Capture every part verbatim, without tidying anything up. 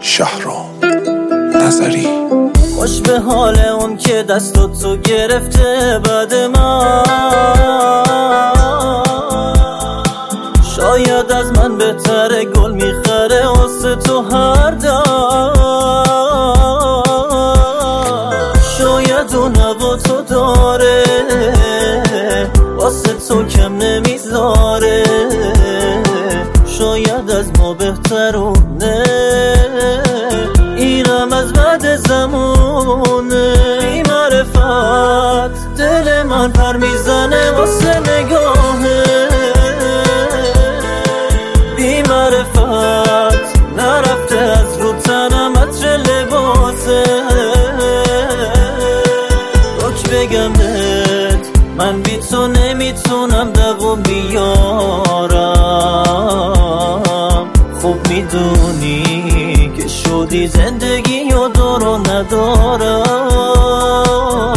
شهرام نظری. خوش به حال اون که دستو تو گرفته بعد من، شاید از من بهتره گل میخره واسه تو هر دم، شاید اون هوا تو داره واسه تو کم نمیذاره، شاید از ما بهترونه، اینم از بعد زمونه. بی معرفت دل من پر میزنه واسه نگاهه، بی معرفت نرفته از رو تنم عطر لباسه. روک بگم بهت من بی تو نمیتونم دوام بیارم، خوب میدونی که شدی زندگی و دارو ندارم.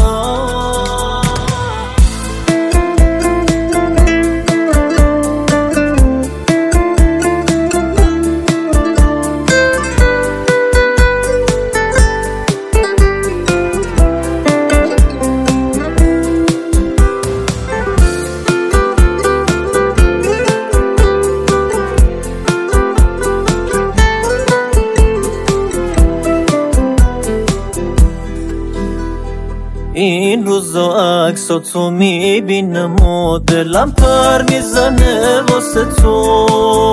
این روزا عکسا تو میبینم و دلم پر میزنه واسه تو،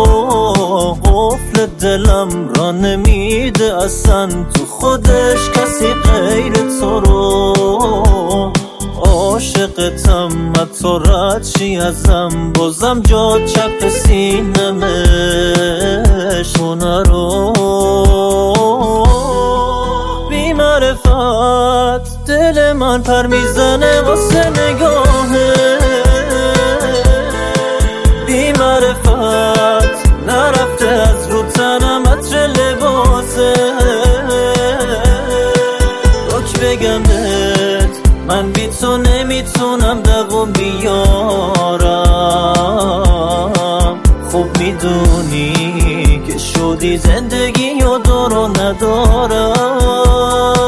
قفل دلم را نمیده اصلا تو خودش کسی غیر تو رو. عاشقتم حتی رد چی ازم بازم جا چپ سینمش خونه رو. بی معرفت دل من پر میزنه واسه نگاهه، بی معرفت نرفته از رو تنم عطر لباسه. روک بگم بهت من بی تو نمیتونم دوام بیارم، خوب میدونی که شدی زندگی و دارو ندارم.